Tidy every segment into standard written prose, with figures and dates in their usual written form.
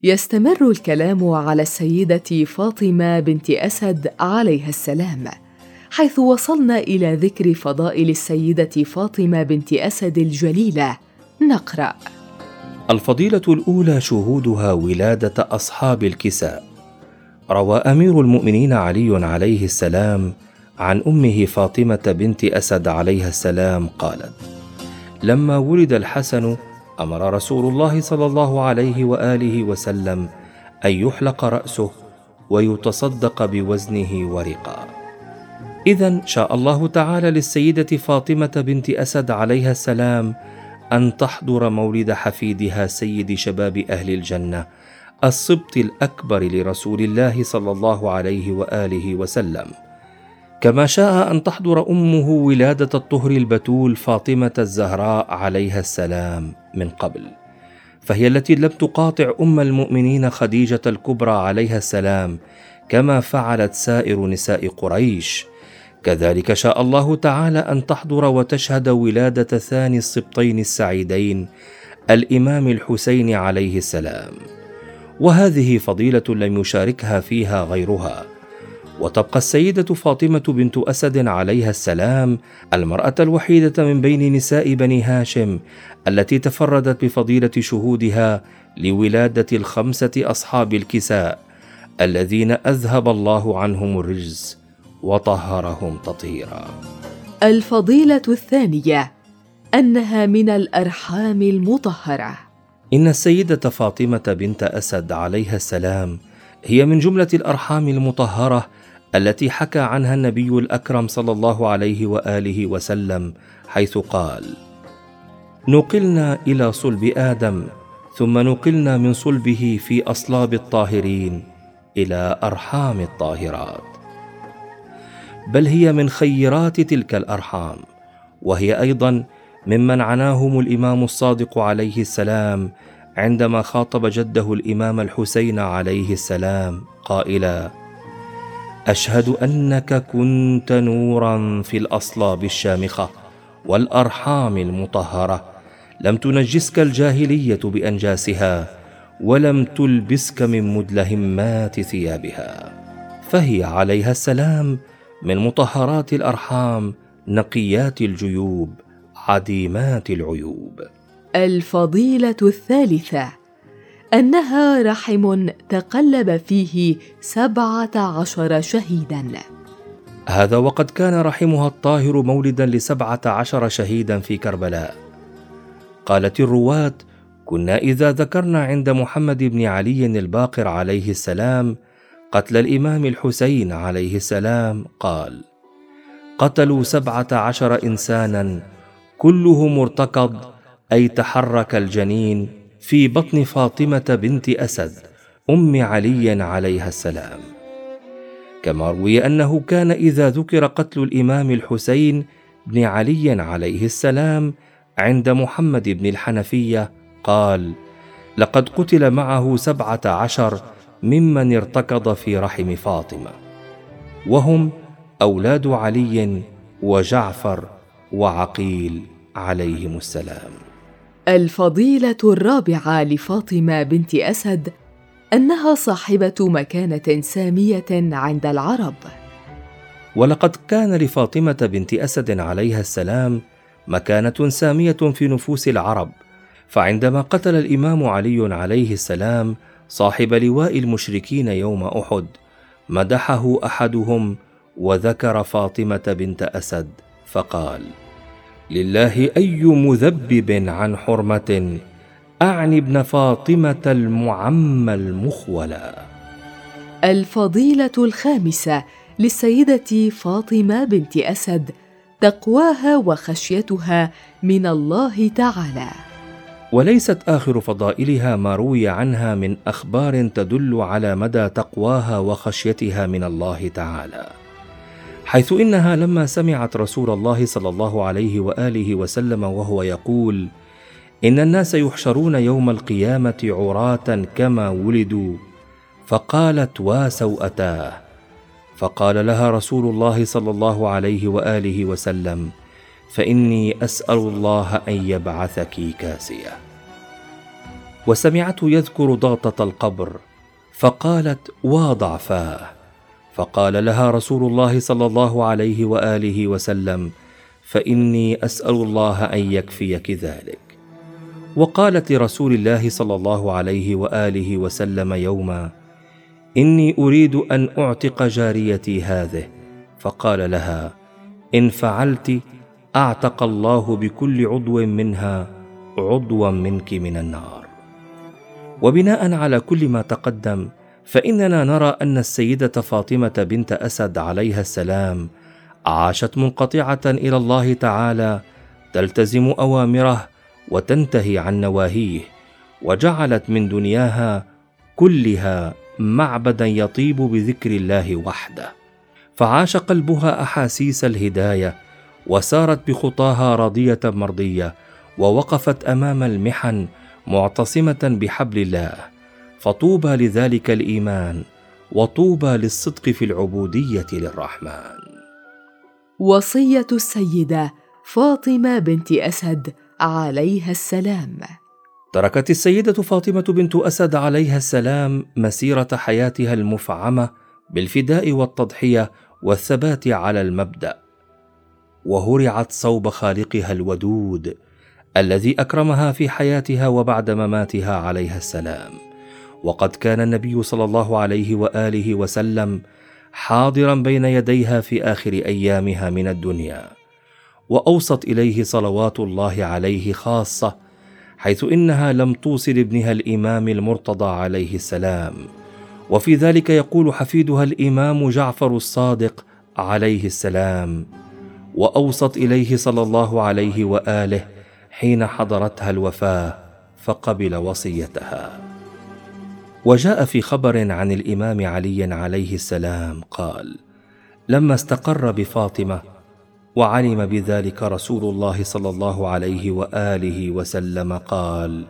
يستمر الكلام على السيدة فاطمة بنت أسد عليها السلام، حيث وصلنا إلى ذكر فضائل السيدة فاطمة بنت أسد الجليلة. نقرأ: الفضيلة الأولى شهودها ولادة أصحاب الكساء. روى أمير المؤمنين علي عليه السلام عن أمه فاطمة بنت أسد عليها السلام قالت: لما ولد الحسن أمر رسول الله صلى الله عليه وآله وسلم أن يحلق رأسه ويتصدق بوزنه ورقا. إذن شاء الله تعالى للسيدة فاطمة بنت أسد عليها السلام أن تحضر مولد حفيدها سيد شباب أهل الجنة السبط الأكبر لرسول الله صلى الله عليه وآله وسلم، كما شاء أن تحضر أمه ولادة الطهر البتول فاطمة الزهراء عليها السلام من قبل، فهي التي لم تقاطع أم المؤمنين خديجة الكبرى عليها السلام كما فعلت سائر نساء قريش. كذلك شاء الله تعالى أن تحضر وتشهد ولادة ثاني السبطين السعيدين الإمام الحسين عليه السلام، وهذه فضيلة لم يشاركها فيها غيرها. وتبقى السيدة فاطمة بنت أسد عليها السلام المرأة الوحيدة من بين نساء بني هاشم التي تفردت بفضيلة شهودها لولادة الخمسة أصحاب الكساء الذين أذهب الله عنهم الرجز وطهرهم تطهيرا. الفضيلة الثانية أنها من الأرحام المطهرة. إن السيدة فاطمة بنت أسد عليها السلام هي من جملة الأرحام المطهرة التي حكى عنها النبي الأكرم صلى الله عليه وآله وسلم، حيث قال: نقلنا إلى صلب آدم ثم نقلنا من صلبه في أصلاب الطاهرين إلى أرحام الطاهرات. بل هي من خيرات تلك الأرحام، وهي أيضا ممن عناهم الإمام الصادق عليه السلام عندما خاطب جده الإمام الحسين عليه السلام قائلا: أشهد أنك كنت نورا في الأصلاب الشامخة والأرحام المطهرة، لم تنجسك الجاهلية بأنجاسها ولم تلبسك من مدلهمات ثيابها. فهي عليها السلام من مطهرات الأرحام نقيات الجيوب عديمات العيوب. الفضيلة الثالثة أنها رحم تقلب فيه 17 شهيدا. هذا وقد كان رحمها الطاهر مولدا ل17 شهيدا في كربلاء. قالت الرواة: كنا إذا ذكرنا عند محمد بن علي الباقر عليه السلام قتل الإمام الحسين عليه السلام قال: قتلوا 17 إنسانا كله مرتقض، أي تحرك الجنين في بطن فاطمة بنت أسد أم علي عليها السلام. كما روي أنه كان إذا ذكر قتل الإمام الحسين بن علي عليه السلام عند محمد بن الحنفية قال: لقد قتل معه 17 ممن ارتكض في رحم فاطمة، وهم أولاد علي وجعفر وعقيل عليهم السلام. الفضيلة الرابعة لفاطمة بنت أسد أنها صاحبة مكانة سامية عند العرب. ولقد كان لفاطمة بنت أسد عليها السلام مكانة سامية في نفوس العرب، فعندما قتل الإمام علي عليه السلام صاحب لواء المشركين يوم أحد مدحه أحدهم وذكر فاطمة بنت أسد فقال: لله أي مذبب عن حرمة، أعني ابن فاطمة المعمى المخولا. الفضيلة الخامسة للسيدة فاطمة بنت أسد تقواها وخشيتها من الله تعالى. وليست آخر فضائلها ما روي عنها من أخبار تدل على مدى تقواها وخشيتها من الله تعالى، حيث إنها لما سمعت رسول الله صلى الله عليه وآله وسلم وهو يقول: إن الناس يحشرون يوم القيامة عراة كما ولدوا، فقالت: وسوءتاه. فقال لها رسول الله صلى الله عليه وآله وسلم: فإني أسأل الله أن يبعثك كاسية. وسمعته يذكر ضغطة القبر، فقالت: وضعفاه. فقال لها رسول الله صلى الله عليه وآله وسلم: فإني أسأل الله أن يكفيك ذلك. وقالت لرسول الله صلى الله عليه وآله وسلم يوما: إني أريد أن أعتق جاريتي هذه. فقال لها: إن فعلت أعتق الله بكل عضو منها عضوا منك من النار. وبناء على كل ما تقدم، فإننا نرى أن السيدة فاطمة بنت أسد عليها السلام عاشت منقطعة إلى الله تعالى، تلتزم أوامره وتنتهي عن نواهيه، وجعلت من دنياها كلها معبدا يطيب بذكر الله وحده، فعاش قلبها أحاسيس الهداية، وسارت بخطاها راضية مرضية، ووقفت أمام المحن معتصمة بحبل الله. فطوبى لذلك الإيمان، وطوبى للصدق في العبودية للرحمن. وصية السيدة فاطمة بنت أسد عليها السلام. تركت السيدة فاطمة بنت أسد عليها السلام مسيرة حياتها المفعمة بالفداء والتضحية والثبات على المبدأ، وهرعت صوب خالقها الودود الذي أكرمها في حياتها وبعد مماتها عليها السلام. وقد كان النبي صلى الله عليه وآله وسلم حاضرا بين يديها في آخر أيامها من الدنيا، وأوصت إليه صلوات الله عليه خاصة، حيث إنها لم توصل ابنها الإمام المرتضى عليه السلام. وفي ذلك يقول حفيدها الإمام جعفر الصادق عليه السلام: وأوصت إليه صلى الله عليه وآله حين حضرتها الوفاة فقبل وصيتها. وجاء في خبر عن الإمام علي عليه السلام قال: لما استقر بفاطمة وعلم بذلك رسول الله صلى الله عليه وآله وسلم قال: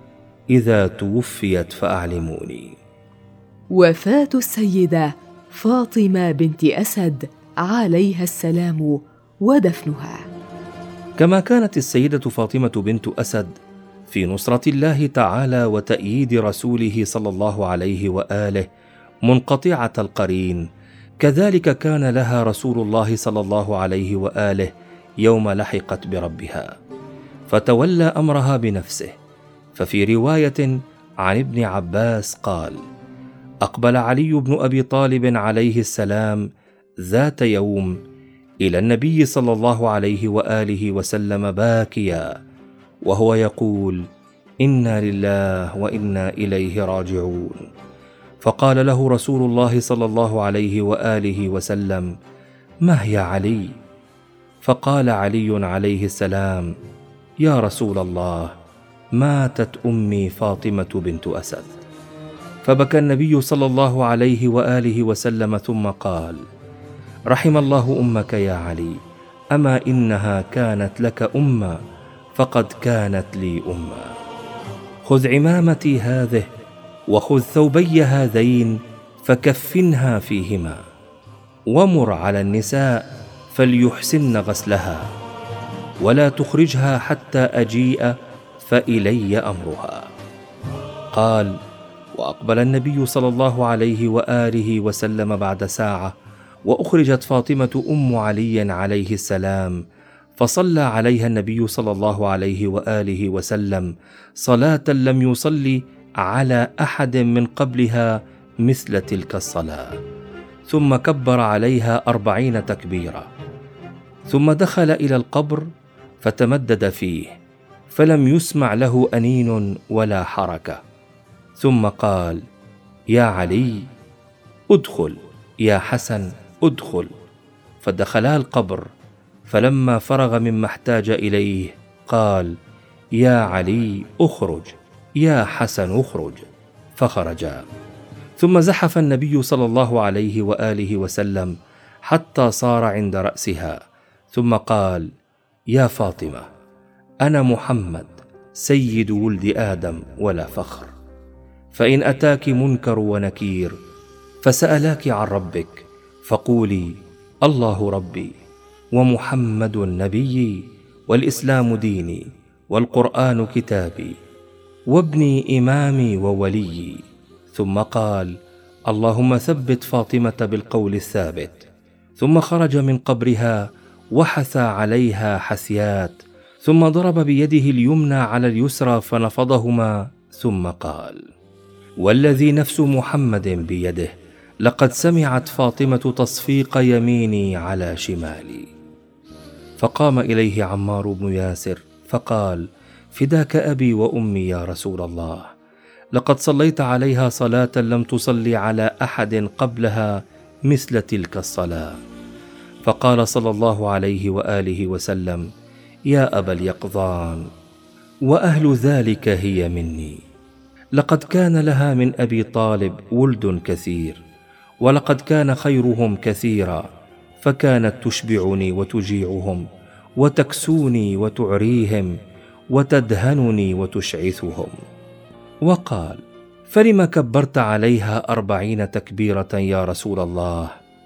إذا توفيت فأعلموني. وفاة السيدة فاطمة بنت أسد عليها السلام ودفنها. كما كانت السيدة فاطمة بنت أسد في نصرة الله تعالى وتأييد رسوله صلى الله عليه وآله منقطعة القرين، كذلك كان لها رسول الله صلى الله عليه وآله يوم لحقت بربها، فتولى أمرها بنفسه. ففي رواية عن ابن عباس قال: أقبل علي بن أبي طالب عليه السلام ذات يوم إلى النبي صلى الله عليه وآله وسلم باكيا، وهو يقول: إنا لله وإنا إليه راجعون. فقال له رسول الله صلى الله عليه وآله وسلم: ما هي علي؟ فقال علي عليه السلام: يا رسول الله، ماتت أمي فاطمة بنت أسد. فبكى النبي صلى الله عليه وآله وسلم ثم قال: رحم الله أمك يا علي، أما إنها كانت لك أمة فقد كانت لي أمة. خذ عمامتي هذه وخذ ثوبي هذين فكفنها فيهما، ومر على النساء فليحسن غسلها، ولا تخرجها حتى أجيء فإلي أمرها. قال: وأقبل النبي صلى الله عليه وآله وسلم بعد ساعة، وأخرجت فاطمة أم علي عليه السلام، فصلى عليها النبي صلى الله عليه وآله وسلم صلاة لم يصلي على أحد من قبلها مثل تلك الصلاة، ثم كبر عليها 40 تكبيرة، ثم دخل إلى القبر فتمدد فيه، فلم يسمع له أنين ولا حركة، ثم قال: يا علي ادخل، يا حسن ادخل. فدخلا القبر، فلما فرغ مما احتاج إليه قال: يا علي اخرج، يا حسن اخرج. فخرجا، ثم زحف النبي صلى الله عليه وآله وسلم حتى صار عند رأسها، ثم قال: يا فاطمة، أنا محمد سيد ولد آدم ولا فخر، فإن أتاك منكر ونكير فسألاك عن ربك فقولي: الله ربي، ومحمد نبيي، والإسلام ديني، والقرآن كتابي، وابني إمامي ووليي. ثم قال: اللهم ثبت فاطمة بالقول الثابت. ثم خرج من قبرها وحثى عليها حثيات، ثم ضرب بيده اليمنى على اليسرى فنفضهما، ثم قال: والذي نفس محمد بيده لقد سمعت فاطمة تصفيق يميني على شمالي. فقام إليه عمار بن ياسر فقال: فداك أبي وأمي يا رسول الله، لقد صليت عليها صلاة لم تصلي على أحد قبلها مثل تلك الصلاة. فقال صلى الله عليه وآله وسلم: يا أبا اليقظان، وأهل ذلك هي مني. لقد كان لها من أبي طالب ولد كثير، ولقد كان خيرهم كثيرا، فكانت تشبعني وتجيعهم، وتكسوني وتعريهم، وتدهنني وتشعثهم. وقال: فلم كبرت عليها 40 تكبيرة يا رسول الله؟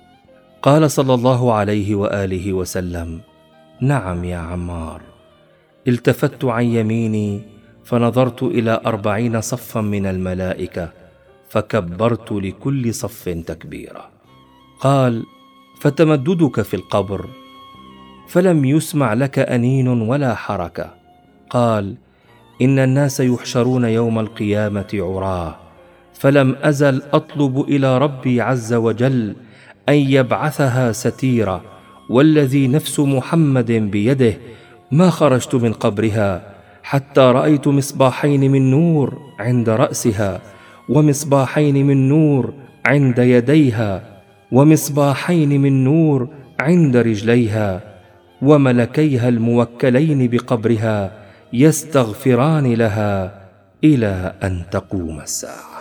قال صلى الله عليه وآله وسلم: نعم يا عمار. التفت عن يميني فنظرت إلى 40 صفا من الملائكة، فكبرت لكل صف تكبيرة. قال: فتمددك في القبر فلم يسمع لك أنين ولا حركة. قال: إن الناس يحشرون يوم القيامة عراه، فلم أزل أطلب إلى ربي عز وجل أن يبعثها ستيرة، والذي نفس محمد بيده ما خرجت من قبرها حتى رأيت مصباحين من نور عند رأسها، ومصباحين من نور عند يديها، ومصباحين من نور عند رجليها، وملكيها الموكلين بقبرها يستغفران لها إلى أن تقوم الساعة.